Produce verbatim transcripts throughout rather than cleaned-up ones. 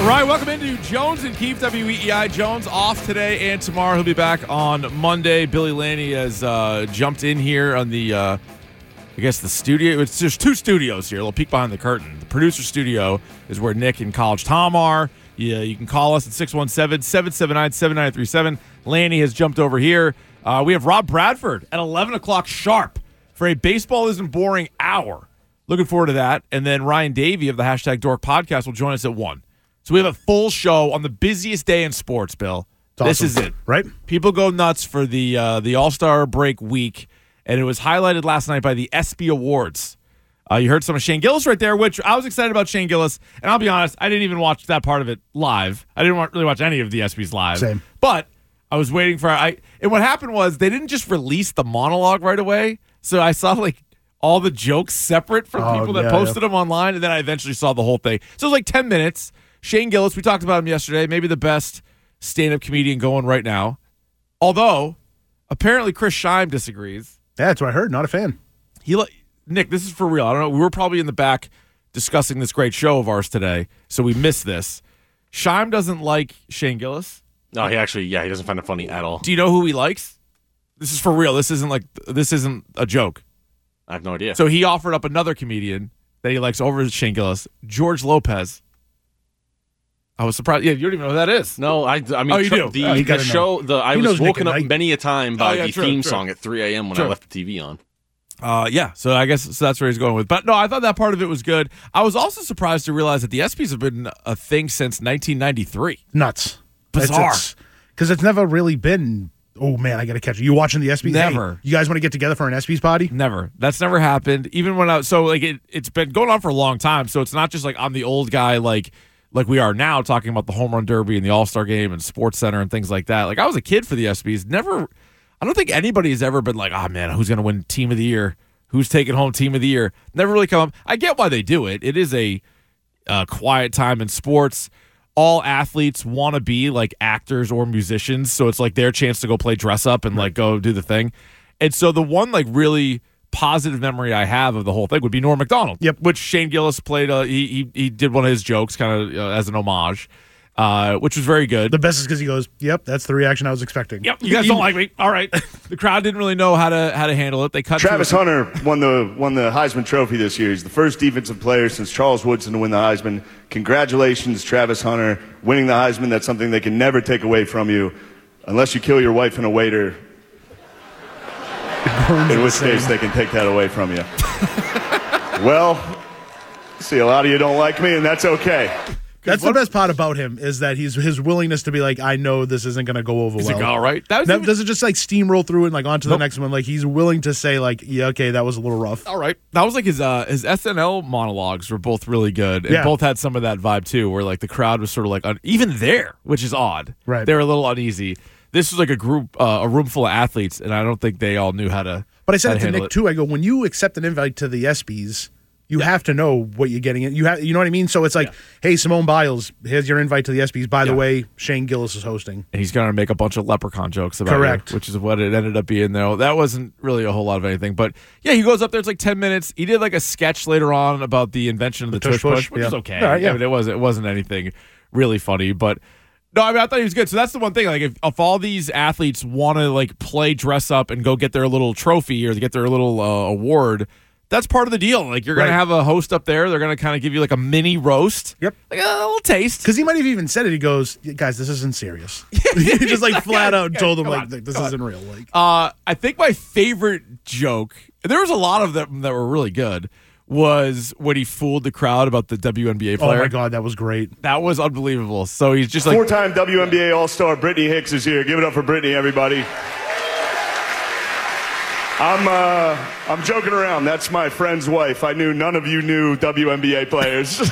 All right, welcome into Jones and Keefe, W E E I. Jones off today and tomorrow. He'll be back on Monday. Billy Laney has uh, jumped in here on the, uh, I guess, the studio. It's, there's two studios here. A little peek behind the curtain. The producer studio is where Nick and College Tom are. Yeah, you can call us at six one seven, seven seven nine, seven nine three seven. Laney has jumped over here. Uh, we have Rob Bradford at eleven o'clock sharp for a Baseball Isn't Boring hour. Looking forward to that. And then Ryan Davey of the Hashtag Dork podcast will join us at one. So we have a full show on the busiest day in sports, Bill. Awesome. This is it. Right? People go nuts for the uh, the All-Star break week, and it was highlighted last night by the ESPY Awards. Uh, you heard some of Shane Gillis right there, which I was excited about Shane Gillis. And I'll be honest, I didn't even watch that part of it live. I didn't really watch any of the ESPYs live. Same. But I was waiting for I. And what happened was they didn't just release the monologue right away. So I saw like all the jokes separate from Oh, people that yeah, posted yeah. them online, and then I eventually saw the whole thing. So it was like ten minutes. Shane Gillis, we talked about him yesterday, maybe the best stand-up comedian going right now. Although, apparently Chris Scheim disagrees. Yeah, that's what I heard. Not a fan. He, Nick, this is for real. I don't know. We were probably in the back discussing this great show of ours today, so we missed this. Scheim doesn't like Shane Gillis. No, he actually, yeah, he doesn't find it funny at all. Do you know who he likes? This is for real. This isn't like this isn't a joke. I have no idea. So he offered up another comedian that he likes over Shane Gillis, George Lopez. I was surprised. Yeah, you don't even know who that is. No, I, I mean, Oh, you tr- do? the, Oh, you the gotta know. show, the I He was knows Nick woken at up Night. many a time by Oh, yeah, the true, theme true. song at three a.m. when True. I left the T V on. Uh, yeah, so I guess so that's where he's going with. But no, I thought that part of it was good. I was also surprised to realize that the ESPYs have been a thing since nineteen ninety-three. Nuts. Bizarre. Because it's, it's never really been, oh, man, I got to catch it. You watching the ESPYs? Never. Hey, you guys want to get together for an ESPYs party? Never. That's never happened. Even when I so like it, it's been going on for a long time. So it's not just like I'm the old guy like like we are now talking about the home run derby and the All-Star game and Sports Center and things like that. Like I was a kid for the ESPYs. Never. I don't think anybody has ever been like, oh man, who's going to win Team of the Year? Who's taking home Team of the Year? Never really come up. I get why they do it. It is a uh, quiet time in sports. All athletes want to be like actors or musicians, so it's like their chance to go play dress up and like go do the thing. And so the one like really positive memory I have of the whole thing would be Norm Macdonald. Yep. Which Shane Gillis played. Uh, he, he he did one of his jokes kind of uh, as an homage, uh, which was very good. The best is because he goes, yep, that's the reaction I was expecting. Yep, you guys don't like me. All right. The crowd didn't really know how to how to handle it. They cut Travis to Hunter won the won the Heisman Trophy this year. He's the first defensive player since Charles Woodson to win the Heisman. Congratulations, Travis Hunter, winning the Heisman. That's something they can never take away from you, unless you kill your wife and a waiter. In which case they can take that away from you. Well, see, a lot of you don't like me, and that's okay. That's the best part about him is that he's his willingness to be like, I know this isn't going to go over He's well. like, all right. That was Now, even- does it just like steamroll through and like onto Nope. the next one? Like he's willing to say like, yeah, okay, that was a little rough. all right. That was like his uh, his S N L monologues were both really good, and Yeah. both had some of that vibe too, where like the crowd was sort of like un- even there, which is odd. Right. They were a little uneasy. This was like a group, uh, a room full of athletes, and I don't think they all knew how to. But I how said it to handle Nick too. I go, when you accept an invite to the ESPYs, you have to know what you're getting in. You have, you know what I mean? So it's like, Yeah. hey, Simone Biles, here's your invite to the ESPYs. By the Yeah. way, Shane Gillis is hosting. And he's going to make a bunch of leprechaun jokes about Correct. you, which is what it ended up being, though. That wasn't really a whole lot of anything. But, yeah, he goes up there. It's like ten minutes. He did like a sketch later on about the invention of the, The tush tush push, push, which yeah. is okay. All right, yeah. I mean, it, wasn't, it wasn't anything really funny. But, no, I mean, I thought he was good. So that's the one thing. Like, if, if all these athletes want to, like, play dress up and go get their little trophy or get their little uh, award, that's part of the deal. Like, you're going Right. to have a host up there. They're going to kind of give you, like, a mini roast. Yep. Like, a little taste. Because he might have even said it. He goes, guys, this isn't serious. he just like flat out told him come like, on, this come on. isn't real. Like, Uh, I think my favorite joke, there was a lot of them that were really good, was when he fooled the crowd about the W N B A oh player. my God, that was great. That was unbelievable. So he's just like, Four-time W N B A All-Star Brittany Hicks is here. Give it up for Brittany, everybody. I'm uh, I'm joking around. That's my friend's wife. I knew none of you knew W N B A players. so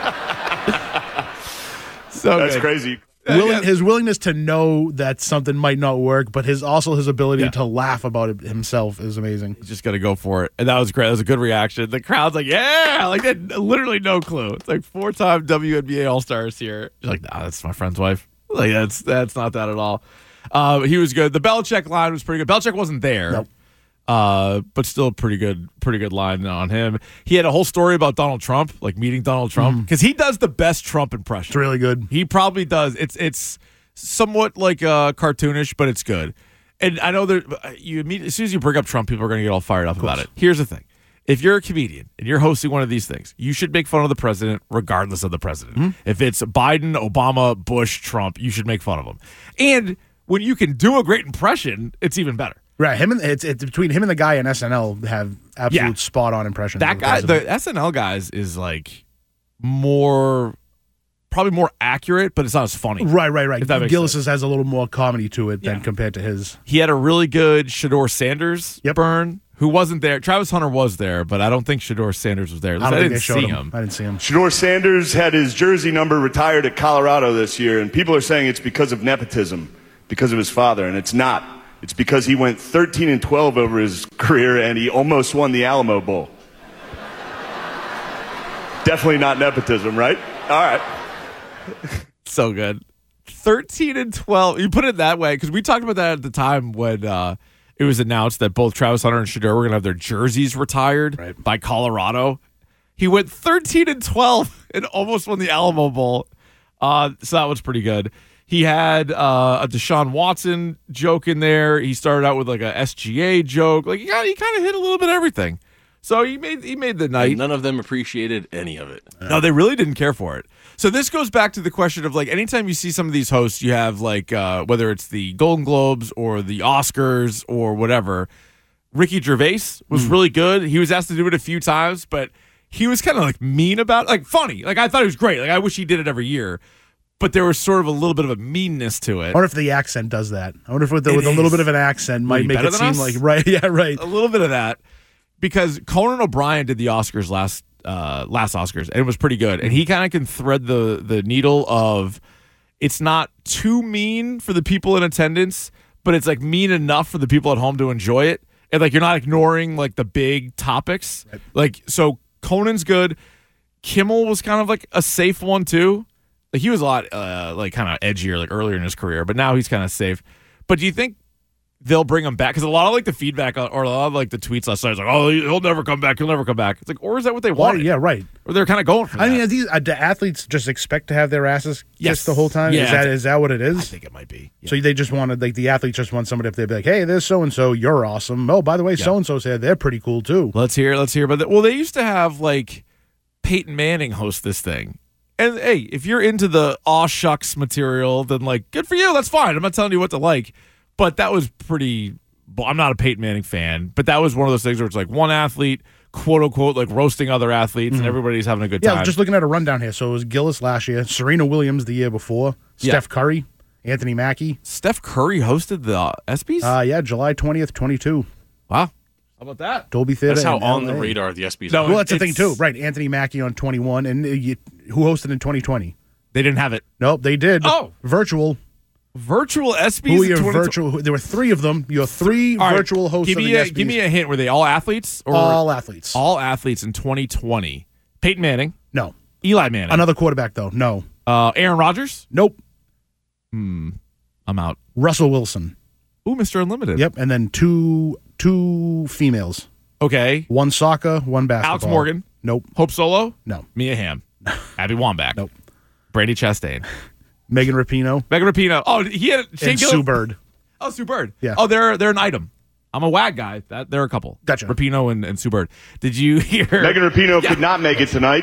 That's good. crazy. Willing, yeah. his willingness to know that something might not work, but his also his ability Yeah. to laugh about it himself is amazing. He's just gonna go for it, and that was great. That was a good reaction. The crowd's like, "Yeah!" Like they had literally no clue. It's like four-time W N B A All-Stars here. You're like, "Nah, that's my friend's wife." Like that's that's not that at all. Uh, he was good. The Belichick line was pretty good. Belichick wasn't there. Nope. Uh, but still a pretty good, pretty good line on him. He had a whole story about Donald Trump, like meeting Donald Trump, because he does the best Trump impression. It's really good. He probably does. It's it's somewhat like uh, cartoonish, but it's good. And I know that you immediately, as soon as you bring up Trump, people are going to get all fired up about it. Here's the thing: if you're a comedian and you're hosting one of these things, you should make fun of the president, regardless of the president. Mm-hmm. If it's Biden, Obama, Bush, Trump, you should make fun of them. And when you can do a great impression, it's even better. Right, him and it's, it's between him and the guy in S N L have absolute Yeah. spot on impressions. That of the guy, president. the S N L guys, is like more, probably more accurate, but it's not as funny. right, right, right. If that makes Gillis's has a little more comedy to it than Yeah. compared to his. He had a really good Shador Sanders Yep. burn, who wasn't there. Travis Hunter was there, but I don't think Shador Sanders was there. At least I I, don't think didn't they showed see him. him. I didn't see him. Shador Sanders had his jersey number retired at Colorado this year, and people are saying it's because of nepotism, because of his father, and it's not. It's because he went thirteen and twelve over his career, and he almost won the Alamo Bowl. Definitely not nepotism, right? All right. So good. thirteen and twelve. You put it that way, because we talked about that at the time when uh, it was announced that both Travis Hunter and Shador were going to have their jerseys retired Right. by Colorado. He went thirteen and twelve and almost won the Alamo Bowl. Uh, so that was pretty good. He had uh, a Deshaun Watson joke in there. He started out with like a S G A joke. Like he, got, he kind of hit a little bit of everything. So he made he made the night. And none of them appreciated any of it. No, they really didn't care for it. So this goes back to the question of like anytime you see some of these hosts, you have like uh, whether it's the Golden Globes or the Oscars or whatever. Ricky Gervais was really good. He was asked to do it a few times, but he was kind of like mean about it, like funny. Like I thought he was great. Like I wish he did it every year. But there was sort of a little bit of a meanness to it. I wonder if the accent does that. I wonder if with, the, It with a little is. bit of an accent might he make better it than seem us? like right. Yeah, right. A little bit of that. Because Conan O'Brien did the Oscars last uh, last Oscars, and it was pretty good. And he kind of can thread the the needle of it's not too mean for the people in attendance, but it's like mean enough for the people at home to enjoy it. And like you're not ignoring like the big topics. Right. Like so Conan's good. Kimmel was kind of like a safe one too. Like he was a lot uh, like kind of edgier like earlier in his career, but now he's kind of safe. But do you think they'll bring him back? Because a lot of like the feedback on, or a lot of like the tweets last night is like, oh, he'll never come back. He'll never come back. It's like, or is that what they Why, wanted? yeah, right. Or they're kind of going for I that. mean, are these uh, do athletes just expect to have their asses Yes. kissed the whole time? Yeah, is that I thi- is that what it I is? think it might be. Yeah. So they just wanted like the athletes just want somebody if they'd be like, hey, there's so and so, you're awesome. Oh, by the way, so and so said they're pretty cool too. Let's hear. Let's hear about that. Well, they used to have like Peyton Manning host this thing. And hey, if you're into the aw shucks material, then like good for you. That's fine. I'm not telling you what to like. But that was pretty. I'm not a Peyton Manning fan, but that was one of those things where it's like one athlete, quote unquote, like roasting other athletes, and everybody's having a good Yeah, time. just looking at a rundown here. So it was Gillis last year, Serena Williams the year before, Yeah. Steph Curry, Anthony Mackie. Steph Curry hosted the uh, ESPYs. Uh, yeah, July twentieth, twenty-two. wow, how about that? Dolby Theater. That's how in on the L A. radar the ESPYs No, are. Well, that's the thing It's- too, right? Anthony Mackie on twenty-one, and uh, you, who hosted in twenty twenty? They didn't have it. Nope, they did. Oh. virtual. Virtual ESPYs. Who are in your twenty virtual? There were three of them. Your three All right, virtual hosts Give of me the a ESPYs. give me a hint. Were they all athletes or all athletes. all athletes in twenty twenty? Peyton Manning, no, Eli Manning, another quarterback though. No, uh, Aaron Rodgers. nope. I'm out. Russell Wilson. Ooh, Mister Unlimited. Yep, and then two two females. Okay. One soccer, one basketball. Alex Morgan. Nope. Hope Solo. No. Mia Hamm. Abby Wambach. Nope. Brady Chastain. Megan Rapinoe Megan Rapinoe. Oh, he had Shane and Gillis- Sue Bird. Oh, Sue Bird. Yeah. Oh, they're they're an item. I'm a WAG guy. That they're a couple. Gotcha. Rapinoe and, and Sue Bird. Did you hear? Megan Rapinoe Yeah. could not make it tonight.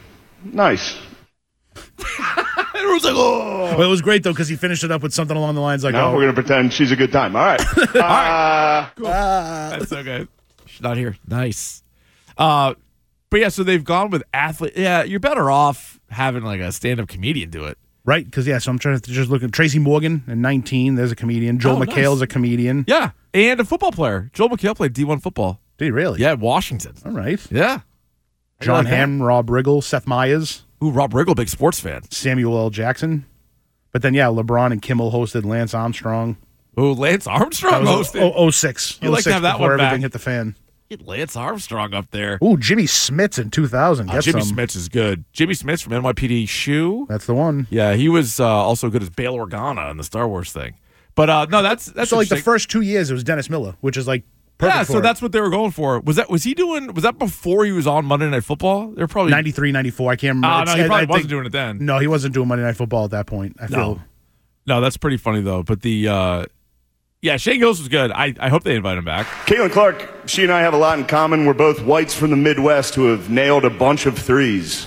Nice. Everyone's like, oh. Well, it was great though because he finished it up with something along the lines like, Now "Oh, we're going to pretend she's a good time. All right. Uh, That's so good. She's not here. Nice. Uh, but yeah, so they've gone with athlete. Yeah, you're better off having like a stand-up comedian do it. right?" Because yeah, so I'm trying to just look at Tracy Morgan in nineteen. There's a comedian. Joel Oh, McHale's nice. a comedian. Yeah, and a football player. Joel McHale played D one football. Did he really? Yeah, Washington. All right. Yeah. John like that. Hamm, Rob Riggle, Seth Meyers, Ooh, Rob Riggle, big sports fan. Samuel L. Jackson. But then yeah, LeBron and Kimmel hosted. Lance Armstrong. Ooh, Lance Armstrong That was hosted. oh, oh six. You like to have that before one back. everything hit the fan. Get Lance Armstrong up there. Ooh, Jimmy Smits in two thousand. Uh, Get Jimmy some. Smits is good. Jimmy Smits from N Y P D Shoe. That's the one. Yeah, he was uh, also good as Bail Organa in the Star Wars thing. But uh, no, that's that's So like the interesting. first two years, it was Dennis Miller, which is like Perfect yeah, for so it. that's what they were going for. Was that was he doing? Was that before he was on Monday Night Football? They're probably ninety-three, ninety-four. I can't remember. Oh, It's- no, he I- probably I wasn't think- doing it then. No, he wasn't doing Monday Night Football at that point. I feel. No, no, that's pretty funny though. But the uh, yeah, Shane Gillis was good. I, I hope they invite him back. Caitlin Clark, she and I have a lot in common. We're both whites from the Midwest who have nailed a bunch of threes.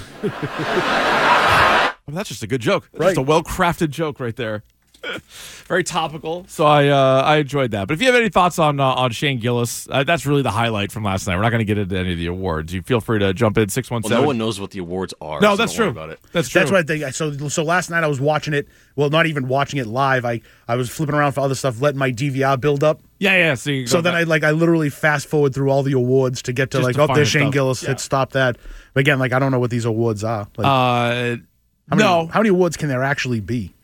I mean, that's just a good joke. That's Just Right. a well-crafted joke right there. Very topical. So I uh, I enjoyed that. But if you have any thoughts on uh, on Shane Gillis, uh, that's really the highlight from last night. We're not going to get into any of the awards. You feel free to jump in six one Well, seven. no one knows what the awards are. No, so that's don't worry true. about it. That's true. That's what I think. So, so last night I was watching it. Well, not even watching it live. I, I was flipping around for other stuff, letting my D V R build up. Yeah, yeah. So, you So go then back. I like I literally fast forward through all the awards to get to Just like, to oh, find there's the Shane stuff. Gillis. Yeah. Let's stop that. But again, like I don't know what these awards are. Like, uh, how many, no, how many awards can there actually be?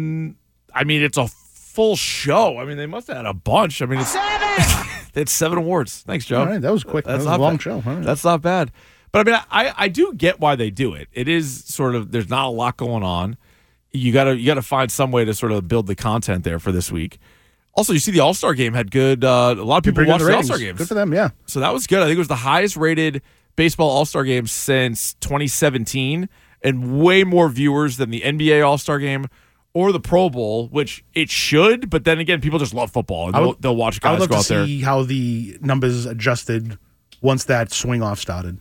I mean it's a full show. I mean they must have had a bunch. I mean it's seven. It's seven awards. Thanks, Joe. All right, that was quick. That was a not long bad. show. All right. That's not bad. But I mean, I, I do get why they do it. It is sort of there's not a lot going on. You gotta you gotta find some way to sort of build the content there for this week. Also, you see the All Star game had good. Uh, a lot of people Pretty good watched the All ratings. Star games. Good for them. Yeah. So that was good. I think it was the highest rated baseball All Star game since twenty seventeen, and way more viewers than the N B A All Star game or the Pro Bowl, which it should. But then again, people just love football, and I they'll, would- they'll watch I guys would go love out to there. see how the numbers adjusted once that swing off started.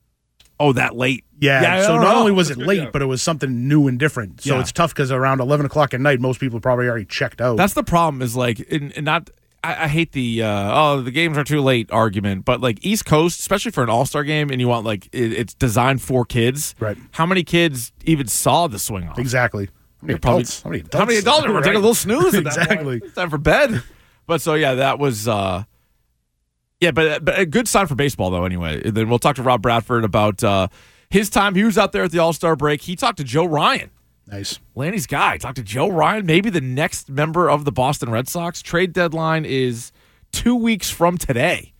Oh, that late? Yeah. I so don't not know. only was it That's late, good, yeah. but it was something new and different. So Yeah. it's tough because around eleven o'clock at night, most people probably already checked out. That's the problem. Is like, and, and not. I, I hate the uh, oh the games are too late argument, but like East Coast, especially for an All Star game, and you want like it, it's designed for kids. Right. How many kids even saw the swing off? exactly. How many Probably- adults? How many adults? How many adults are Right. taking a little snooze at that Exactly. point? It's time for bed. But so yeah, that was uh, yeah, but but a good sign for baseball though. Anyway, and then we'll talk to Rob Bradford about uh, his time. He was out there at the All Star break. He talked to Joe Ryan. Nice. Lanny's guy. Talked to Joe Ryan, maybe the next member of the Boston Red Sox. Trade deadline is two weeks from today.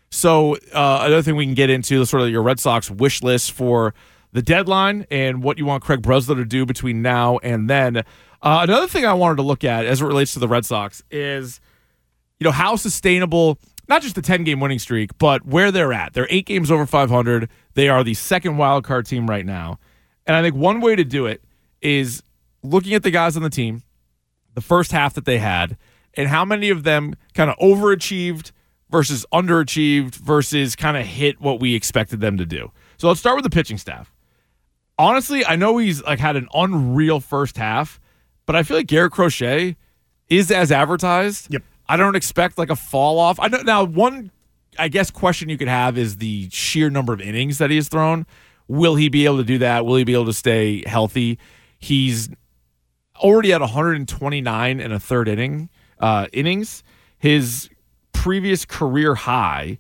So uh, another thing we can get into is sort of your Red Sox wish list for the deadline and what you want Craig Breslow to do between now and then. Uh, another thing I wanted to look at as it relates to the Red Sox is, you know, how sustainable, not just the ten-game winning streak, but where they're at. They're eight games over five hundred. They are the second wild card team right now. And I think one way to do it is looking at the guys on the team, the first half that they had, and how many of them kind of overachieved versus underachieved versus kind of hit what we expected them to do. So let's start with the pitching staff. Honestly, I know he's like had an unreal first half, but I feel like Garrett Crochet is as advertised. Yep. I don't expect like a fall off. I don't, now one, I guess, question you could have is the sheer number of innings that he has thrown. Will he be able to do that? Will he be able to stay healthy? He's already at one hundred twenty-nine and a third inning uh, innings. His previous career high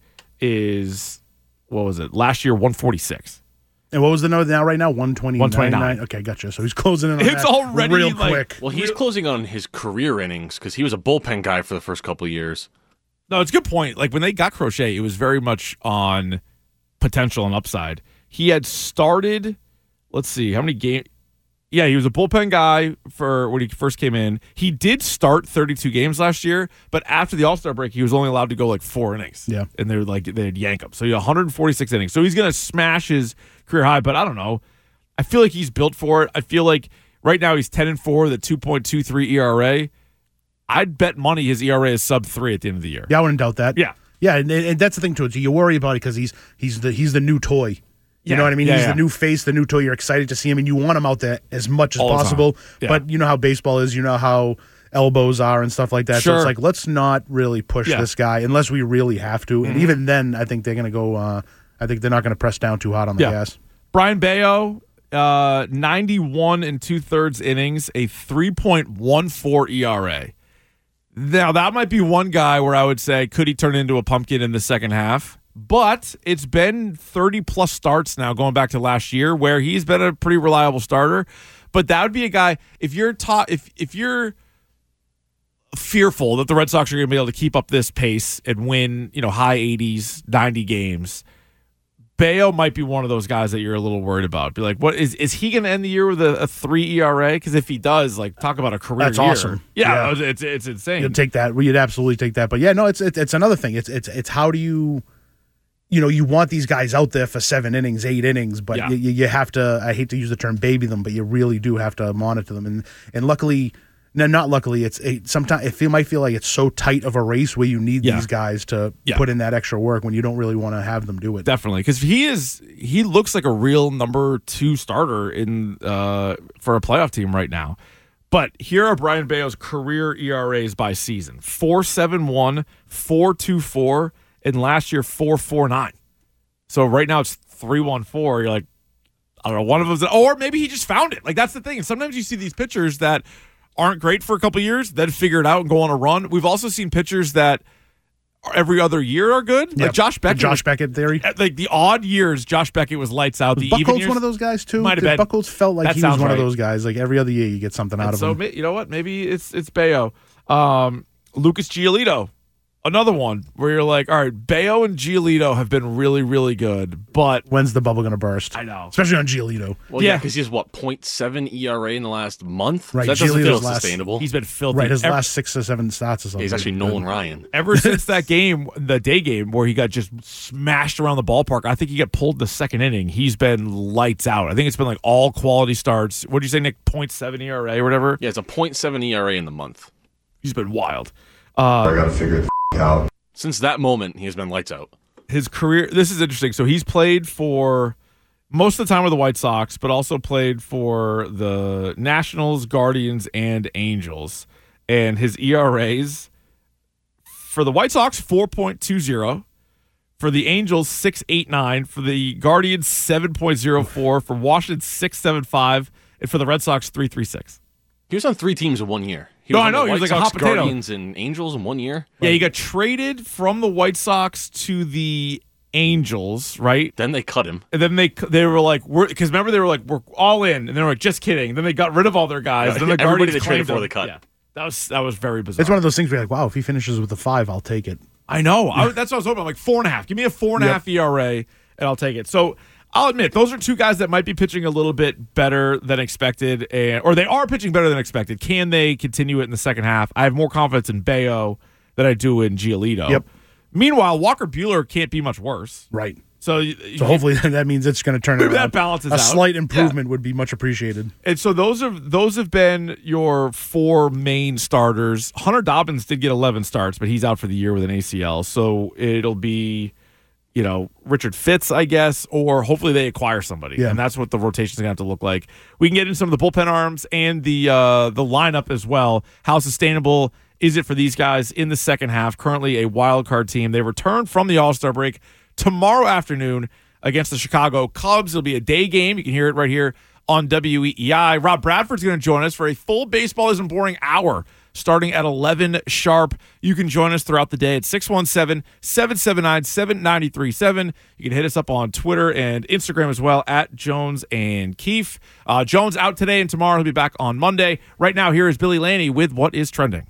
is, what was it? Last year, one forty-six. And what was the number now? Right now, one twenty. one twenty-nine. Okay, gotcha. So he's closing in on It's that already, real like- quick. Well, he's closing on his career innings because he was a bullpen guy for the first couple of years. No, it's a good point. Like when they got Crochet, it was very much on potential and upside. He had started, let's see, how many games? Yeah, he was a bullpen guy for when he first came in. He did start thirty-two games last year, but after the All-Star break, he was only allowed to go like four innings. Yeah. And they were like, they'd yank him. So he had one hundred forty-six innings. So he's going to smash his career high, but I don't know. I feel like he's built for it. I feel like right now he's ten and four with a two point two three E R A. I'd bet money his E R A is sub three at the end of the year. Yeah, I wouldn't doubt that. Yeah. Yeah, and, and that's the thing too. Is you worry about it because he's he's the he's the new toy. You Yeah. know what I mean? Yeah, he's yeah. the new face, the new toy. You're excited to see him, and you want him out there as much as All the time. possible. Yeah. But you know how baseball is. You know how elbows are and stuff like that. So Sure. it's like let's not really push Yeah. this guy unless we really have to. And even then, I think they're going to go. Uh, I think they're not going to press down too hot on the Yeah. gas. Brian Bayo, uh, ninety-one and two thirds innings, a three point one four E R A. Now that might be one guy where I would say, could he turn into a pumpkin in the second half? But it's been thirty plus starts now, going back to last year, where he's been a pretty reliable starter. But that would be a guy if you're taught if if you're fearful that the Red Sox are going to be able to keep up this pace and win, you know, high eighties, ninety games. Bayo might be one of those guys that you're a little worried about. Be like, what is is he going to end the year with a, a three E R A? Because if he does, like, talk about a career That's year. awesome. Yeah, Yeah. it's it's insane. You'd take that. You'd absolutely take that. But yeah, no, it's it's, it's another thing. It's it's it's how do you, you know, you want these guys out there for seven innings, eight innings, but Yeah. you, you you have to. I hate to use the term baby them, but you really do have to monitor them. And and luckily, no, not luckily. It's it, sometimes it feel might feel like it's so tight of a race where you need Yeah. these guys to Yeah. put in that extra work when you don't really want to have them do it. Definitely, because he is he looks like a real number two starter in uh, for a playoff team right now. But here are Brian Bayo's career E R As by season: four seven one, four two four, and last year four four nine. So right now it's three one four. You're like, I don't know, one of them's, or maybe he just found it. Like that's the thing. And sometimes you see these pitchers that aren't great for a couple years, then figure it out and go on a run. We've also seen pitchers that every other year are good. Yep. Like Josh Beckett. The Josh was- Beckett theory. Like the odd years, Josh Beckett was lights out. The even Buckholz years, one of those guys too. Might have Did been. Buckholz felt like That he was sounds one right. of those guys. Like every other year, you get something out And of so him. ma- you know what? Maybe it's it's Bayo. Um, Lucas Giolito, another one where you're like, all right, Bayo and Giolito have been really really good, but When's the bubble going to burst? I know. Especially on Giolito. Well, Yeah. yeah, because he has what point seven E R A in the last month. Right, That doesn't Giolito's feel last- sustainable. he's been filthy. Right, his Ever- last six or seven stats or something. He's actually Nolan Ryan. Ever since that game, the day game where he got just smashed around the ballpark, I think he got pulled the second inning. He's been lights out. I think it's been like all quality starts. What did you say, Nick? point seven E R A or whatever. Yeah, it's a point seven E R A in the month. He's been wild. I gotta figure the f- out. Since that moment, he has been lights out. His career, this is interesting. So he's played for most of the time with the White Sox, but also played for the Nationals, Guardians, and Angels. And his E R As for the White Sox, four point two zero. For the Angels, six point eight nine. For the Guardians, seven point oh four. For Washington, six point seven five. And for the Red Sox, three point three six. He was on three teams in one year. He No, was I on know, the he was White like a Sox, hot potato. Guardians, and Angels in one year. Yeah, he got traded from the White Sox to the Angels, right? Then they cut him. And then they they were like, we're because remember they were like, we're all in, and they were like, just kidding. And then they got rid of all their guys. Yeah, then the everybody Guardians they traded claimed for, them. they cut. Yeah, that was that was very bizarre. It's one of those things where you're like, wow, if he finishes with a five, I'll take it. I know. I, that's what I was hoping. I'm like four and a half. Give me a four and a Yep. half E R A, and I'll take it. So I'll admit those are two guys that might be pitching a little bit better than expected, and or they are pitching better than expected. Can they continue it in the second half? I have more confidence in Bayo than I do in Giolito. Yep. Meanwhile, Walker Buehler can't be much worse. Right. So, So hopefully that means it's going to turn it Maybe around. that balances a out. slight improvement would be much appreciated. And so those are those have been your four main starters. Hunter Dobbins did get eleven starts, but he's out for the year with an A C L. So it'll be, you know, Richard Fitz, I guess, or hopefully they acquire somebody. Yeah. And that's what the rotation's gonna have to look like. We can get into some of the bullpen arms and the uh, the lineup as well. How sustainable is it for these guys in the second half? Currently a wild card team. They return from the All-Star break tomorrow afternoon against the Chicago Cubs. It'll be a day game. You can hear it right here on W E E I. Rob Bradford's going to join us for a full Baseball Isn't Boring hour starting at eleven sharp. You can join us throughout the day at six one seven, seven seven nine, seven nine three seven. You can hit us up on Twitter and Instagram as well at Jones and Keefe. Uh, Jones out today and tomorrow. He'll be back on Monday. Right now, here is Billy Lanny with What is Trending.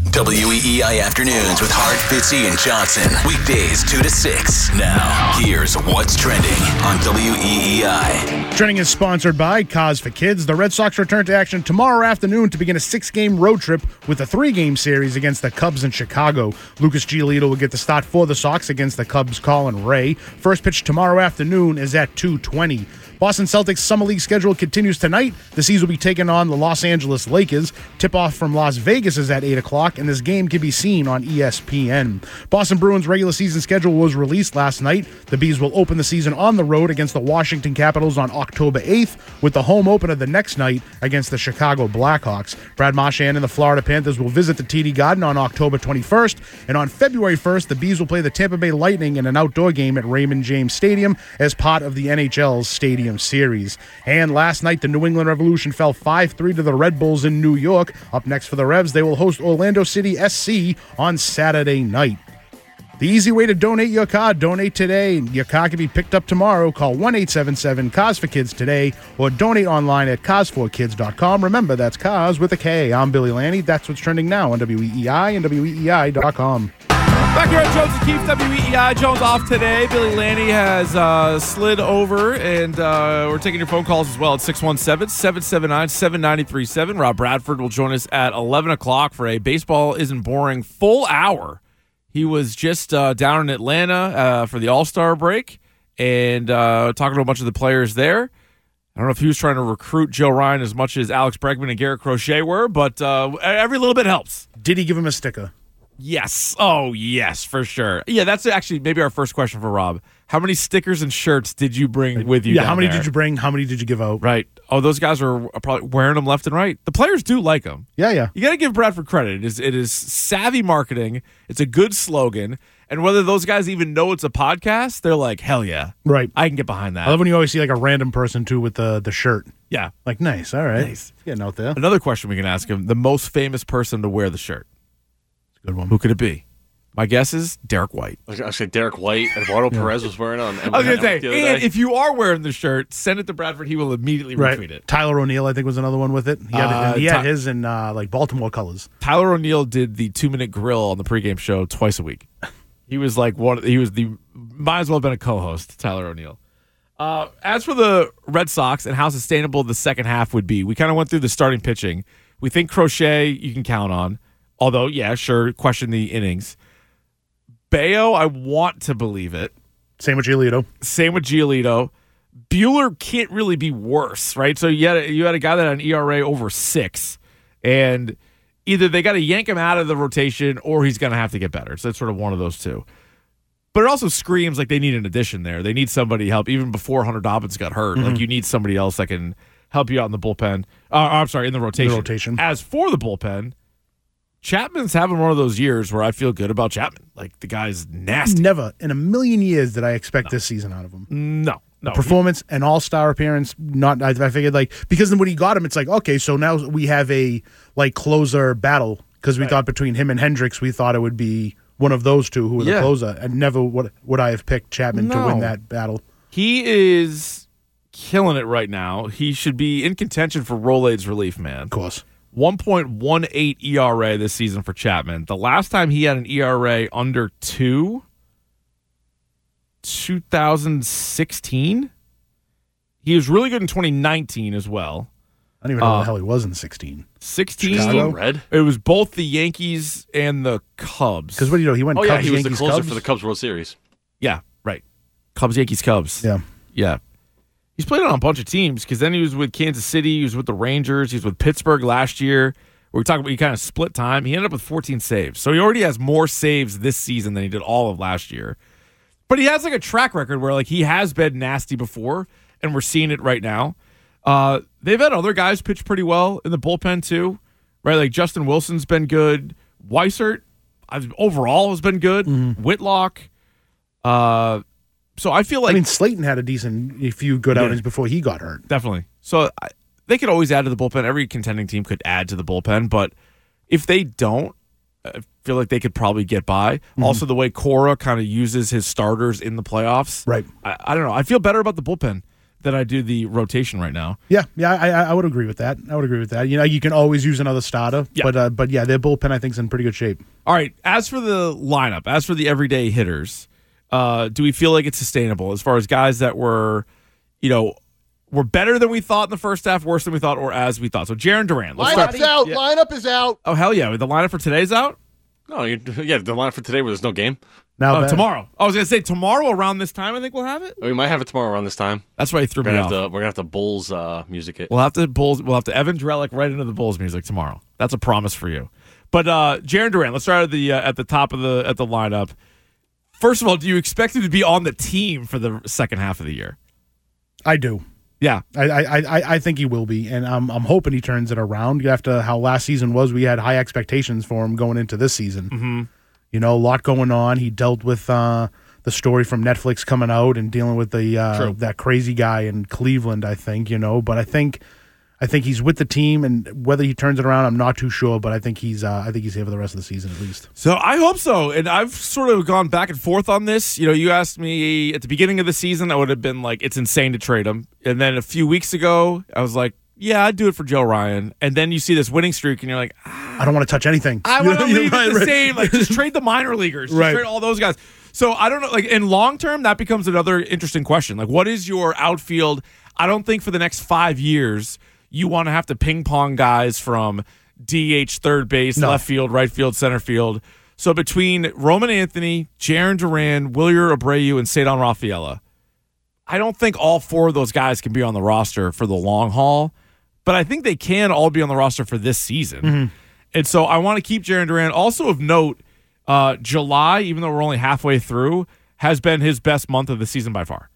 W E E I Afternoons with Hart, Fitzy, and Johnson. Weekdays two to six. Now, here's what's trending on W E E I. Trending is sponsored by Cause for Kids. The Red Sox return to action tomorrow afternoon to begin a six-game road trip with a three-game series against the Cubs in Chicago. Lucas Giolito will get the start for the Sox against the Cubs' Colin Ray. First pitch tomorrow afternoon is at two twenty. Boston Celtics Summer League schedule continues tonight. The C's will be taking on the Los Angeles Lakers. Tip-off from Las Vegas is at eight o'clock, and this game can be seen on E S P N. Boston Bruins regular season schedule was released last night. The Bees will open the season on the road against the Washington Capitals on October eighth, with the home opener the next night against the Chicago Blackhawks. Brad Marchand and the Florida Panthers will visit the T D Garden on October twenty-first, and on February first, the Bees will play the Tampa Bay Lightning in an outdoor game at Raymond James Stadium as part of the N H L's Stadium Series. And last night, the New England Revolution fell five three to the Red Bulls in New York. Up next for the Revs, they will host Orlando City S C on Saturday night. The easy way to donate your car, donate today. Your car can be picked up tomorrow. Call one eight seven seven, C A R S for Kids today or donate online at cars for kids dot com. Remember, that's cars with a K. I'm Billy Lanny. That's what's trending now on W E E I and W E E I dot com. Back here at Jones and Keefe, W E E I. Jones off today. Billy Lanny has uh, slid over, and uh, we're taking your phone calls as well at six one seven, seven seven nine, seven nine three seven. Rob Bradford will join us at eleven o'clock for a Baseball Isn't Boring full hour. He was just uh, down in Atlanta uh, for the All-Star break and uh, talking to a bunch of the players there. I don't know if he was trying to recruit Joe Ryan as much as Alex Bregman and Garrett Crochet were, but uh, every little bit helps. Did he give him a sticker? Yes. Oh, yes, for sure. Yeah, that's actually maybe our first question for Rob. How many stickers and shirts did you bring with you? Yeah, down how many there? did you bring? How many did you give out? Right. Oh, those guys are probably wearing them left and right. The players do like them. Yeah, yeah. You got to give Bradford credit. It is, it is savvy marketing. It's a good slogan. And whether those guys even know it's a podcast, they're like, hell yeah. Right. I can get behind that. I love when you always see like a random person too with the, the shirt. Yeah. Like, nice. All right. Nice. Getting out there. Another question we can ask him, the most famous person to wear the shirt. Good one. Who could it be? My guess is Derek White. I was going to say Derek White. Eduardo yeah. Perez was wearing on. I was going to say, and if you are wearing the shirt, send it to Bradford. He will immediately right. retweet it. Tyler O'Neill, I think, was another one with it. He had, uh, he had Ty- his in uh, like Baltimore colors. Tyler O'Neill did the two-minute grill on the pregame show twice a week. He was like one. He was the might as well have been a co-host. Tyler O'Neill. Uh, as for the Red Sox and how sustainable the second half would be, we kind of went through the starting pitching. We think Crochet you can count on, although yeah, sure, question the innings. Bayo, I want to believe it. Same with Giolito. Same with Giolito. Buehler can't really be worse, right? So you had, you had a guy that had an E R A over six, and either they got to yank him out of the rotation or he's going to have to get better. So it's sort of one of those two. But it also screams like they need an addition there. They need somebody to help. Even before Hunter Dobbins got hurt, mm-hmm. like you need somebody else that can help you out in the bullpen. Uh, I'm sorry, in the rotation. The rotation. As for the bullpen, Chapman's having one of those years where I feel good about Chapman. Like, the guy's nasty. Never in a million years did I expect no. this season out of him. No, no. Performance, an all-star appearance, not, I, I figured, like, because then when he got him, it's like, okay, so now we have a, like, closer battle, because we right. thought between him and Hendricks, we thought it would be one of those two who were yeah. the closer, and never would, would I have picked Chapman no. to win that battle. He is killing it right now. He should be in contention for Rolaids relief, man. Of course. one point one eight E R A this season for Chapman. The last time he had an E R A under two, two thousand sixteen. He was really good in twenty nineteen as well. I don't even know uh, what the hell he was in sixteen. sixteen? Chicago? Red? It was both the Yankees and the Cubs. Because what do you know? He went oh, Cubs, yeah, he was Yankees, the closer Cubs? for the Cubs World Series. Yeah, right. Cubs, Yankees, Cubs. Yeah. Yeah. He's played on a bunch of teams because then he was with Kansas City, he was with the Rangers, he was with Pittsburgh last year. Where we talked about he kind of split time. He ended up with fourteen saves. So he already has more saves this season than he did all of last year. But he has like a track record where like he has been nasty before, and we're seeing it right now. Uh, they've had other guys pitch pretty well in the bullpen too, right? Like Justin Wilson's been good. Weissert overall has been good. Mm-hmm. Whitlock. Uh, so I feel like I mean Slayton had a decent a few good outings before he got hurt. Definitely. So I, they could always add to the bullpen. Every contending team could add to the bullpen, but if they don't, I feel like they could probably get by. Mm-hmm. Also, the way Cora kind of uses his starters in the playoffs, right? I, I don't know. I feel better about the bullpen than I do the rotation right now. Yeah, yeah, I, I would agree with that. I would agree with that. You know, you can always use another starter, yeah. but uh, but yeah, their bullpen I think is in pretty good shape. All right. As for the lineup, as for the everyday hitters, uh, do we feel like it's sustainable as far as guys that were, you know, were better than we thought in the first half, worse than we thought, or as we thought? So Jarren Duran. Lineup's out. Yeah. Lineup is out. Oh, hell yeah. The lineup for today's out? No, you're, yeah, the lineup for today where there's no game. Now oh, tomorrow. I was going to say tomorrow around this time I think we'll have it. We might have it tomorrow around this time. That's why he threw we're me gonna off. Have to, we're going to have to Bulls uh, music it. We'll have to Bulls. We'll have to Evan Drellick right into the Bulls music tomorrow. That's a promise for you. But uh, Jarren Duran, let's start at the uh, at the top of the at the lineup. First of all, do you expect him to be on the team for the second half of the year? I do. Yeah, I I, I, I think he will be, and I'm I'm hoping he turns it around. After how last season was, we had high expectations for him going into this season. Mm-hmm. You know, a lot going on. He dealt with uh, the story from Netflix coming out and dealing with the uh, that crazy guy in Cleveland. I think you know, but I think I think he's with the team, and whether he turns it around, I'm not too sure. But I think he's uh, I think he's here for the rest of the season at least. So I hope so. And I've sort of gone back and forth on this. You know, you asked me at the beginning of the season, I would have been like, it's insane to trade him. And then a few weeks ago, I was like, yeah, I'd do it for Joe Ryan. And then you see this winning streak, and you're like, ah, I don't want to touch anything. I You want to know, leave right, it the right. same. Like, just trade the minor leaguers. Just Right. trade all those guys. So I don't know. Like, in long term, that becomes another interesting question. Like, what is your outfield? I don't think for the next five years you want to have to ping pong guys from D H, third base, No. left field, right field, center field. So between Roman Anthony, Jarren Duran, Wilyer Abreu, and Cedon Rafaela, I don't think all four of those guys can be on the roster for the long haul, but I think they can all be on the roster for this season. Mm-hmm. And so I want to keep Jarren Duran. Also of note, uh, July, even though we're only halfway through, has been his best month of the season by far.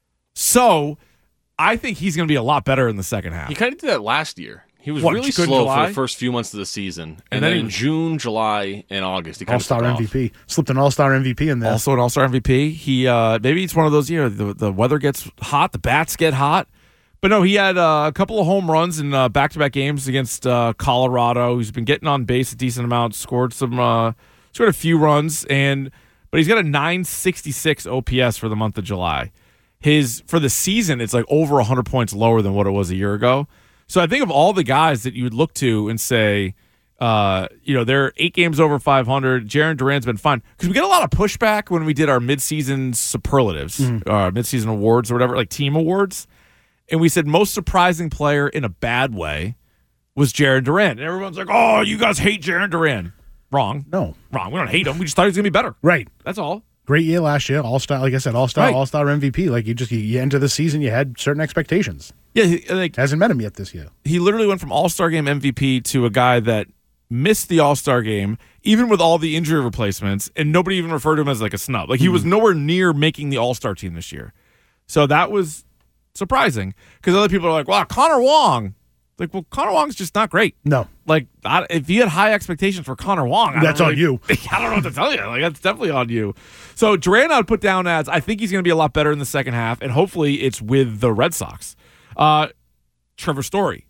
So I think he's going to be a lot better in the second half. He kind of did that last year. He was What, really good slow July? for the first few months of the season, and, And then, then he in was- June, July, and August, he kind All-Star of took M V off. P. Slipped an All-Star M V P in there. Also an All-Star M V P. He uh, maybe it's one of those, you know, the, the weather gets hot, the bats get hot. But no, he had uh, a couple of home runs in uh, back-to-back games against uh, Colorado. He's been getting on base a decent amount, scored some, uh, scored a few runs, and but he's got a nine sixty-six O P S for the month of July. His for the season, it's like over one hundred points lower than what it was a year ago. So I think of all the guys that you would look to and say, uh, you know, they're eight games over five hundred. Jarren Duran's been fine because we get a lot of pushback when we did our midseason superlatives, Mm-hmm. uh, midseason awards or whatever, like team awards. And we said most surprising player in a bad way was Jarren Duran. And everyone's like, oh, you guys hate Jarren Duran. Wrong. No. Wrong. We don't hate him. We just thought he was going to be better. Right. That's all. Great year last year. All-Star, like I said, All-Star, Right. All-Star M V P. Like you just, you, you enter the season, you had certain expectations. Yeah, he, like Hasn't met him yet this year. he literally went from All-Star Game M V P to a guy that missed the All-Star Game, even with all the injury replacements, and nobody even referred to him as like a snub. Like he was nowhere near making the All-Star team this year. So that was surprising because other people are like, wow, Connor Wong. Like, well, Connor Wong's just not great. No. Like, I, if you had high expectations for Connor Wong, I don't That's on really- you. I don't know what to tell you. Like, that's definitely on you. So Duran, I would put down as I think he's going to be a lot better in the second half, and hopefully it's with the Red Sox. Uh, Trevor Story.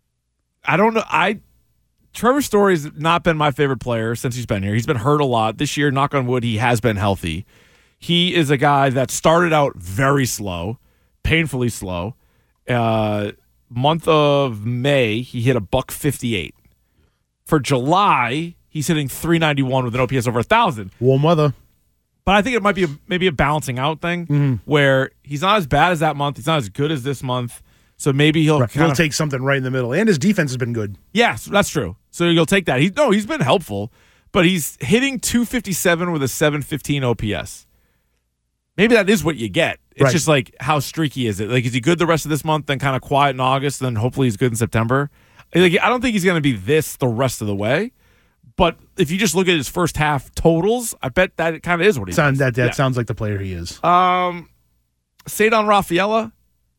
I don't know. I Trevor Story's not been my favorite player since he's been here. He's been hurt a lot this year. Knock on wood, he has been healthy. He is a guy that started out very slow, painfully slow. Uh, month of May, he hit a buck fifty-eight. For July, he's hitting three ninety-one with an O P S over one thousand. Warm weather. But I think it might be a, maybe a balancing out thing Mm-hmm. where he's not as bad as that month. He's not as good as this month. So maybe he'll Right. kind He'll of, take something right in the middle. And his defense has been good. yes, that's true. So you'll take that. He no, he's been helpful, but he's hitting two fifty-seven with a seven fifteen O P S. Maybe that is what you get. It's Right. just like how streaky is it? Like is he good the rest of this month, then kind of quiet in August, then hopefully he's good in September? Like I don't think he's going to be this the rest of the way. But if you just look at his first half totals, I bet that kind of is what he Sound, does. that that Yeah. sounds like the player he is. Um, Cedon Rafaela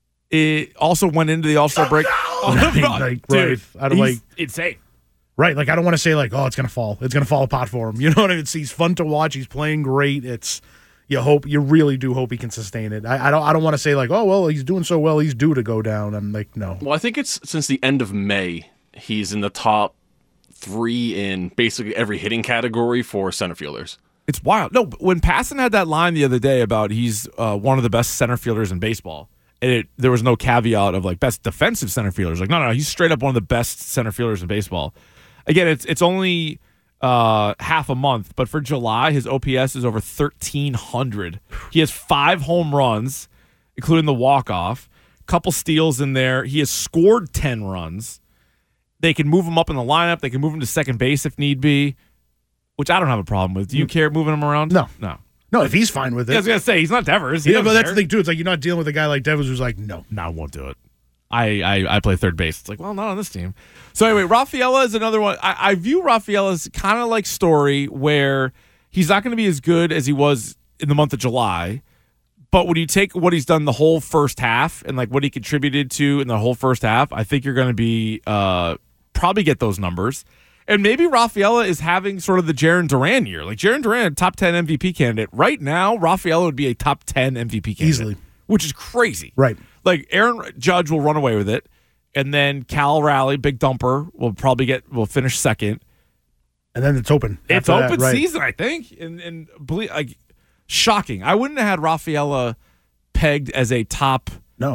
it also went into the All-Star break. Like, Dude, right. I don't he's like- insane. Right. Like I don't want to say like, oh, it's gonna fall. It's gonna fall apart for him. You know what I mean? It's, he's fun to watch. He's playing great. It's you hope you really do hope he can sustain it. I, I don't I don't want to say like, oh well, he's doing so well, he's due to go down. I'm like, no. Well, I think it's since the end of May, he's in the top three in basically every hitting category for center fielders. It's wild. No, but when Passan had that line the other day about he's uh, one of the best center fielders in baseball, and it, there was no caveat of like best defensive center fielders. Like, no, no, he's straight up one of the best center fielders in baseball. Again, it's it's only uh, half a month, but for July, his O P S is over thirteen hundred. He has five home runs, including the walk-off, couple steals in there. He has scored ten runs. They can move him up in the lineup. They can move him to second base if need be, which I don't have a problem with. Do you care moving him around? No. No. No, if he's fine with Yeah, I was it. going to say, he's not Devers. He Yeah, doesn't but that's care. the thing too. It's like you're not dealing with a guy like Devers who's like, no. No, I won't do it. I, I, I play third base. It's like, well, not on this team. So anyway, Rafaela is another one. I, I view Rafaela as kind of like Story, where he's not going to be as good as he was in the month of July. But when you take what he's done the whole first half and like what he contributed to in the whole first half, I think you're going to be uh, probably get those numbers. And maybe Rafaela is having sort of the Jarren Duran year. Like Jarren Duran, top ten M V P candidate. Right now, Rafaela would be a top ten M V P candidate. Easily. Which is crazy. Right. Like Aaron Judge will run away with it. And then Cal Raleigh, big dumper, will probably get will finish second. And then it's open. It's after that, open right. season, I think. And and ble- like shocking. I wouldn't have had Rafaela pegged as a top No.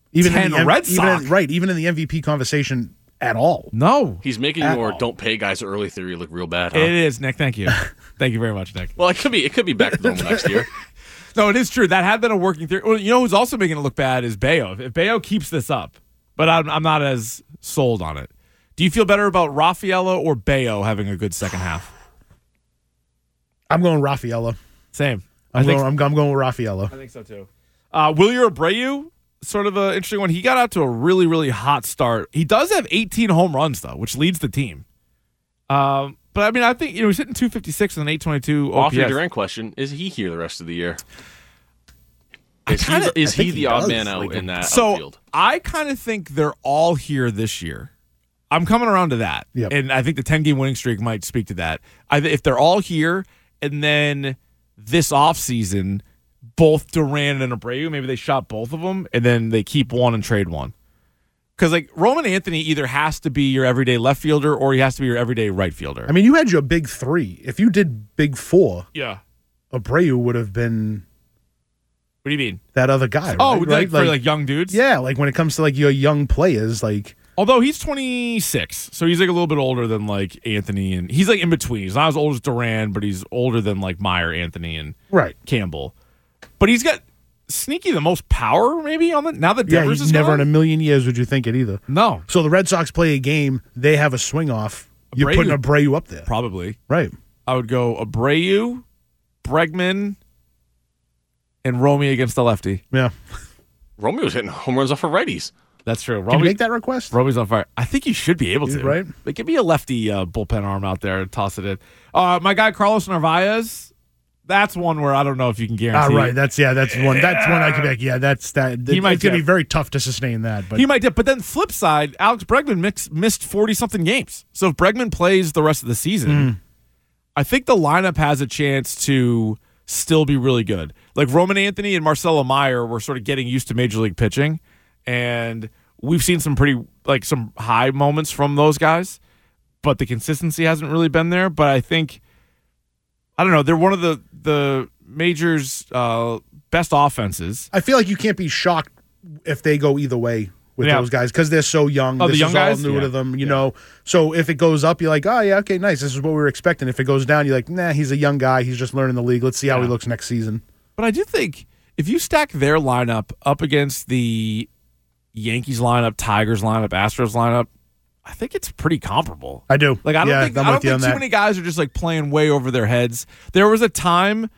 even ten in the M- Red even in- Sox. right, even in the M V P conversation at all. No. He's making At your all. don't pay guys early theory look real bad, huh? It is, Nick. Thank you. Thank you very much, Nick. Well, it could be it could be back to normal next year. No, it is true. That had been a working theory. Well, you know who's also making it look bad is Bayo. If, if Bayo keeps this up, but I'm, I'm not as sold on it. Do you feel better about Raffaello or Bayo having a good second half? I'm going Raffaello. Same. I'm I think going. I'm, I'm going with Raffaello. I think so too. Uh, Wilyer Abreu, sort of an interesting one. He got out to a really, really hot start. He does have eighteen home runs though, which leads the team. Um, but I mean, I think you know he's hitting two fifty-six with an eight twenty-two O Off P your S. Durant question: is he here the rest of the year? I Is kinda- he the, is I think he the he odd does, man out like, in that So outfield? I kind of think they're all here this year. I'm coming around to that, Yep. and I think the ten game winning streak might speak to that. I, if they're all here, and then this offseason, both Durant and Abreu, maybe they shot both of them, and then they keep one and trade one. Because like Roman Anthony either has to be your everyday left fielder or he has to be your everyday right fielder. I mean, you had your big three. If you did big four, yeah. Abreu would have been What do you mean? that other guy. Oh, right? like, right? for like young dudes. yeah, like when it comes to like your young players, like Although he's twenty-six, so he's like a little bit older than like Anthony, and he's like in between. He's not as old as Duran, but he's older than like Meyer, Anthony, and right. Campbell. But he's got sneaky the most power maybe on the now that Yeah, Devers he's is never gone? in a million years would you think it either. No, So the Red Sox play a game, they have a swing off. You're Abreu. putting Abreu up there, probably. right? I would go Abreu, Bregman, and Romy against the lefty. Yeah. Romeo's hitting home runs off of righties. That's true. Can you Romy, make that request? Romy's on fire. I think you should be able to. Right. Like, give me a lefty uh, bullpen arm out there and toss it in. Uh, my guy Carlos Narvaez. That's one where I don't know if you can Ah, guarantee. right. That's yeah. That's one. That's one I could be like, yeah. That's that. He It's might gonna be dip. very tough to sustain that. But He might dip. But then flip side, Alex Bregman mix, missed forty-something games. So if Bregman plays the rest of the season, Mm. I think the lineup has a chance to still be really good. Like Roman Anthony and Marcelo Meyer were sort of getting used to Major League pitching, and we've seen some pretty, like some high moments from those guys, but the consistency hasn't really been there. But I think, I don't know, they're one of the, the majors' uh, best offenses. I feel like you can't be shocked if they go either way with Yeah. those guys because they're so young. Oh, the this young is guys? all new Yeah. to them, you know. So if it goes up, you're like, oh yeah, okay, nice. This is what we were expecting. If it goes down, you're like, nah, he's a young guy. He's just learning the league. Let's see how he Yeah. looks next season. But I do think if you stack their lineup up against the Yankees lineup, Tigers lineup, Astros lineup, I think it's pretty comparable. I do. Like I don't yeah, think I'm I don't with you think on too that. many guys are just like playing way over their heads. There was a time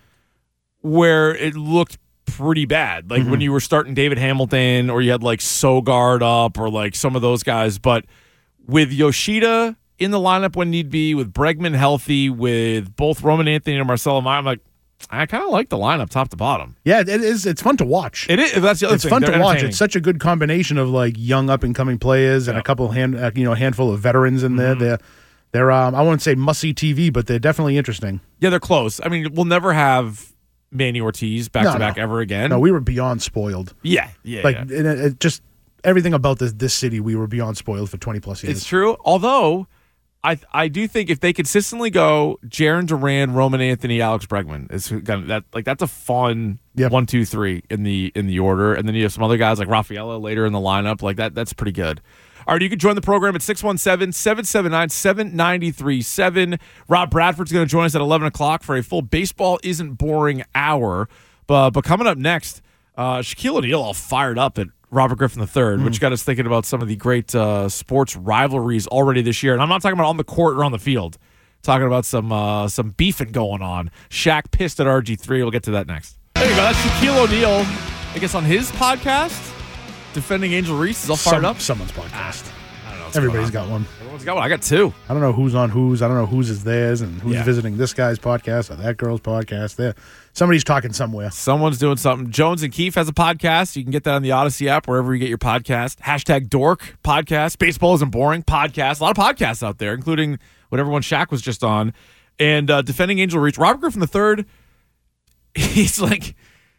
where it looked pretty bad, like Mm-hmm. when you were starting David Hamilton or you had like Sogard up or like some of those guys. But with Yoshida in the lineup when need be, with Bregman healthy, with both Roman Anthony and Marcelo Meyer, I'm like, I kind of like the lineup top to bottom. Yeah, it is. It's fun to watch. It is. That's the other It's thing. fun They're to watch. entertaining. It's such a good combination of like young up and coming players and Yeah. a couple hand, uh, you know, handful of veterans in Mm-hmm. there. They're, they're, um, I wouldn't say must see T V, but they're definitely interesting. Yeah, they're close. I mean, we'll never have Manny Ortiz back No, to back no. ever again. No, we were beyond spoiled. yeah, yeah, Like yeah. it, it just everything about this this city, we were beyond spoiled for twenty plus years. It's true. Although, I I do think if they consistently go Jaron Duran, Roman Anthony, Alex Bregman, it's gonna, that like that's a fun Yep. one, two, three in the in the order, and then you have some other guys like Rafaela later in the lineup. Like that, that's pretty good. All right, you can join the program at six one seven, seven seven nine, seven nine three seven. Rob Bradford's going to join us at eleven o'clock for a full Baseball Isn't Boring hour. But, but coming up next, uh, Shaquille O'Neal all fired up at Robert Griffin the third, which got us thinking about some of the great uh, sports rivalries already this year. And I'm not talking about on the court or on the field. Talking about some uh, some beefing going on. Shaq pissed at R G three. We'll get to that next. There you go. That's Shaquille O'Neal. I guess on his podcast, Defending Angel Reese is all fired Some- up. Someone's podcast. I don't know what's Everybody's going on. got one. Everyone's got one. I got two. I don't know who's on whose. I don't know whose is theirs and who's Yeah. visiting this guy's podcast or that girl's podcast. There, somebody's talking somewhere. Someone's doing something. Jones and Keefe has a podcast. You can get that on the Odyssey app, wherever you get your podcast. Hashtag Dork podcast. Baseball Isn't Boring podcast. A lot of podcasts out there, including whatever one Shaq was just on. And uh, Defending Angel Reese. Robert Griffin the third, he's like,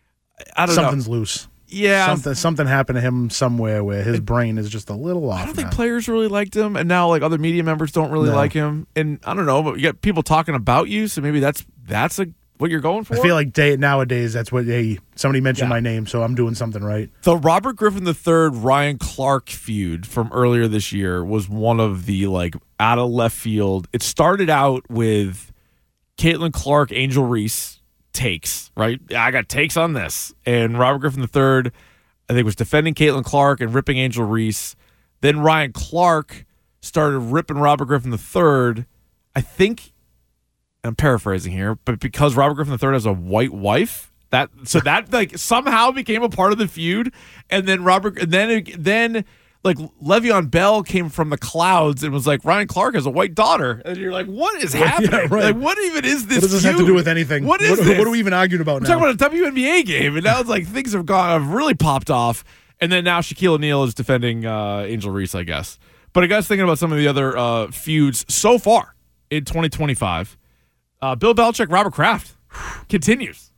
I don't Something's know. loose. Yeah. Something something happened to him somewhere where his brain is just a little off. I don't think now. players really liked him, and now like other media members don't really No. like him. And I don't know, but you got people talking about you, so maybe that's that's a what you're going for? I feel like day, nowadays that's what, hey, somebody mentioned Yeah. my name, so I'm doing something right. The Robert Griffin the third Ryan Clark feud from earlier this year was one of the like out of left field. It started out with Caitlin Clark, Angel Reese takes, right? I got takes on this. And Robert Griffin the third, I think, was defending Caitlin Clark and ripping Angel Reese. Then Ryan Clark started ripping Robert Griffin the third. I think, I'm paraphrasing here, but because Robert Griffin the third has a white wife, that so that like somehow became a part of the feud. And then Robert, and then then like Le'Veon Bell came from the clouds and was like, Ryan Clark has a white daughter, and you're like, what is happening? Yeah, right. Like, what even is this? What does this feud? have to do with anything? What is what, this? What are we even arguing about We're now? talking about a W N B A game, and now it's like things have gone, have really popped off. And then now Shaquille O'Neal is defending uh, Angel Reese, I guess. But I guess thinking about some of the other uh, feuds so far in twenty twenty-five, uh, Bill Belichick, Robert Kraft continues.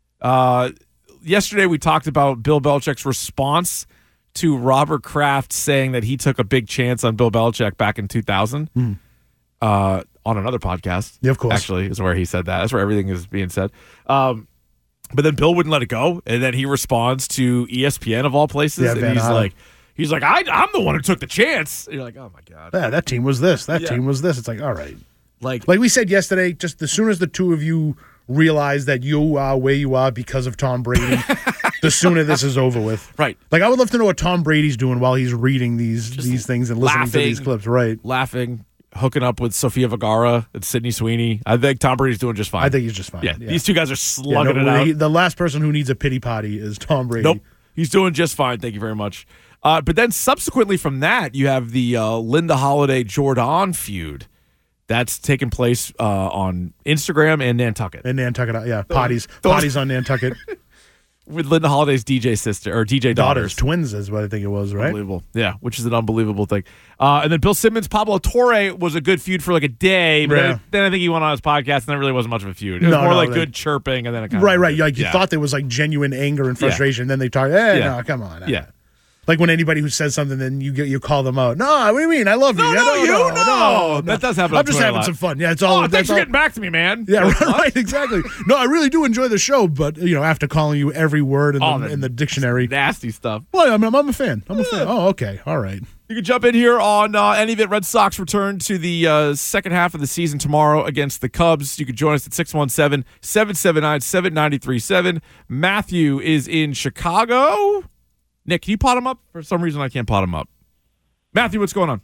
Uh, yesterday we talked about Bill Belichick's response to Robert Kraft saying that he took a big chance on Bill Belichick back in two thousand Mm. uh, on another podcast. Yeah, of course. Actually, is where he said that. That's where everything is being said. Um, but then Bill wouldn't let it go, and then he responds to E S P N of all places, Yeah, and Van he's Halen. like, he's like, I, I'm the one who took the chance. And you're like, oh my god, Yeah, that team was this. That Yeah. team was this. It's like, all right. like, Like we said yesterday, just as soon as the two of you realize that you are where you are because of Tom Brady, the sooner this is over with. right, Like, I would love to know what Tom Brady's doing while he's reading these Just these things and listening to these laughing. clips. Right. laughing, hooking up with Sofia Vergara and Sydney Sweeney. I think Tom Brady's doing just fine. I think he's just fine. yeah, Yeah. these two guys are Yeah, slugging no, it out. he- the last person who needs a pity potty is Tom Brady. Nope. He's doing just fine. Thank you very much. Uh, but then subsequently from that, you have the uh, Linda Holiday Jordan feud that's taking place uh, on Instagram and Nantucket And Nantucket, yeah, potties, those- potties on Nantucket. with Linda Holiday's D J sister or D J Daughters, daughters. twins is what I think it was, right? Unbelievable. Yeah, which is an unbelievable thing. Uh, and then Bill Simmons, Pablo Torre was a good feud for like a day, but Yeah. then, then I think he went on his podcast and there really wasn't much of a feud. It was No, more no, like they- good chirping and then it kind Right, of right. Like you yeah. thought there was like genuine anger and frustration. Then they talk, hey, Yeah. no, come on. Yeah. Like when anybody who says something, then you get you call them out. No, what do you mean? I love you. No, Yeah, no, you no, no. no. That does happen I'm on just Twitter a having lot. some fun. Yeah, it's all. Oh, that's thanks for all- getting back to me, man. Yeah, Like, right, what? right, exactly. No, I really do enjoy the show, but you know, after calling you every word in Oh, the, the- in the dictionary, Nasty stuff. well, I'm, I'm a fan. I'm a fan. Oh, okay, all right. You can jump in here on uh, any of it. Red Sox return to the uh, second half of the season tomorrow against the Cubs. You can join us at six one seven, seven seven nine, seven nine three seven. Matthew is in Chicago. Nick, can you pot him up? For some reason, I can't pot him up. Matthew, what's going on?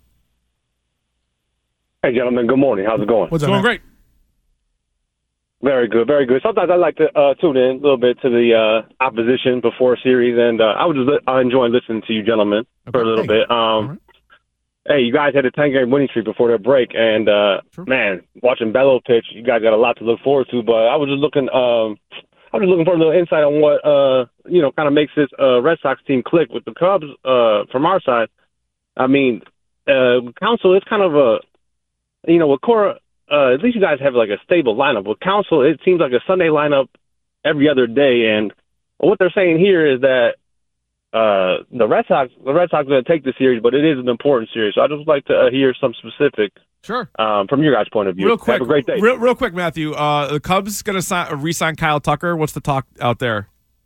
Hey, gentlemen. Good morning. How's it going? What's It's up, going man? great. Very good. Very good. Sometimes I like to uh, tune in a little bit to the uh, opposition before a series, and uh, I was just li- I enjoy listening to you gentlemen for a little Hey. bit. Um, Hey, you guys had a ten-game winning streak before their break, and uh, man, watching Bello pitch, you guys got a lot to look forward to. But I was just looking, um, I was just looking for a little insight on what uh, you know kind of makes this uh, Red Sox team click with the Cubs uh, from our side. I mean, uh, Council is kind of a, you know, with Cora, uh, at least you guys have like a stable lineup. With Council, it seems like a Sunday lineup every other day, and what they're saying here is that uh, the Red Sox, the Red Sox are going to take the series, but it is an important series. So I just like to uh, hear some specific Sure. um, from your guys' point of view. Real quick. Have a great day. Real, real quick, Matthew. Uh, the Cubs going to sign, re-sign Kyle Tucker. What's the talk out there?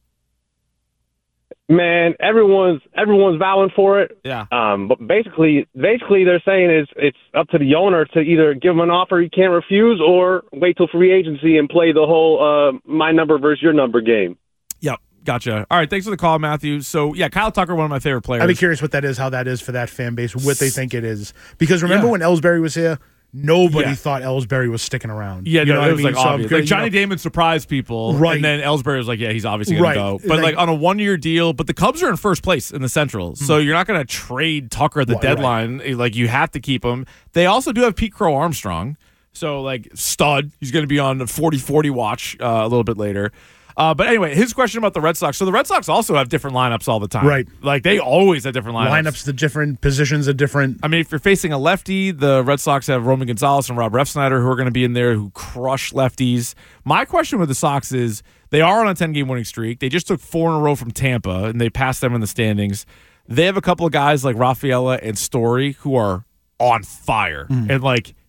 Man, everyone's everyone's vowing for it. Yeah. Um, but basically, basically they're saying it's it's up to the owner to either give him an offer he can't refuse or wait till free agency and play the whole uh, my number versus your number game. Yep. Gotcha. All right. Thanks for the call, Matthew. So, yeah, Kyle Tucker, one of my favorite players. I'd be curious what that is, how that is for that fan base, what they think it is. Because remember Yeah. when Ellsbury was here, nobody Yeah. thought Ellsbury was sticking around. Yeah, You no, know it what was I mean? like So, obvious. you Like know, Johnny Damon surprised people, Right. and then Ellsbury was like, "Yeah, he's obviously going Right. to go." But like, Like- on a one-year deal, but the Cubs are in first place in the Central, so you're not going to trade Tucker at the Right, right. deadline. Like you have to keep him. They also do have Pete Crow Armstrong, so like stud. He's going to be on the forty forty watch uh, a little bit later. Uh, but anyway, his question about the Red Sox. So the Red Sox also have different lineups all the time, Right. Like they always have different lineups. lineups, the different positions are different. I mean, if you're facing a lefty, the Red Sox have Roman Gonzalez and Rob Refsnyder who are going to be in there who crush lefties. My question with the Sox is they are on a ten-game winning streak. They just took four in a row from Tampa, and they passed them in the standings. They have a couple of guys like Rafaela and Story who are on fire. And, like,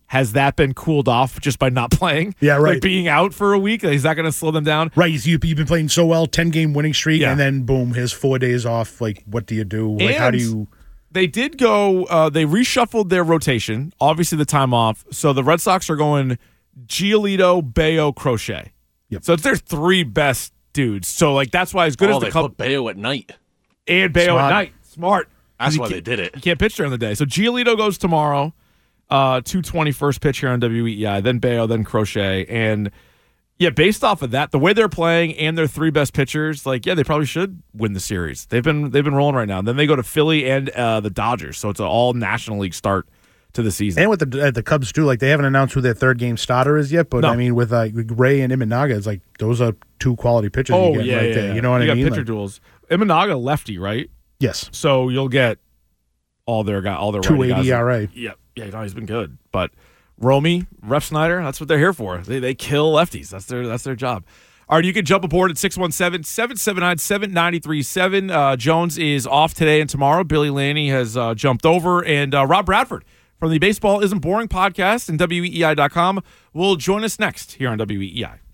has that been cooled off just by not playing? Yeah, right. Like being out for a week, is that going to slow them down? Right. You, you've been playing so well, ten-game winning streak, Yeah. and then, boom, here's four days off. Like, what do you do? Like, how do And you... They did go, uh, they reshuffled their rotation, obviously the time off. So the Red Sox are going Giolito, Bayo, Crochet. Yep. So it's their three best dudes. So, like, that's why as good oh, as the they Cubs put Bayo at night. and Bayo Smart. at night. Smart. That's You why can't- they did it. You can't pitch during the day. So Giolito goes tomorrow, uh, two twenty first pitch here on W E E I, then Bayo, then Crochet. And, yeah, based off of that, the way they're playing and their three best pitchers, like, yeah, they probably should win the series. They've been they've been rolling right now. And then they go to Philly and uh, the Dodgers. So it's an all National League start to the season. And with the uh, the Cubs, too, like, they haven't announced who their third-game starter is yet, but, No. I mean, with uh, Ray and Imanaga, it's like, those are two quality pitchers oh, you get yeah, right yeah, there. yeah. You know what you I got mean? pitcher Like, duels. Imanaga lefty, right? yes. So you'll get all their guy, all their two righty eighty guys. E R A. Yeah, yeah, you know, he's been good. But Romy, Ref Snyder, that's what they're here for. They they kill lefties. That's their that's their job. All right, you can jump aboard at six one seven, seven seven nine, seven nine three seven. Uh, Jones is off today and tomorrow. Billy Laney has uh, jumped over. And uh, Rob Bradford from the Baseball Isn't Boring podcast and W E E I dot com will join us next here on W E E I.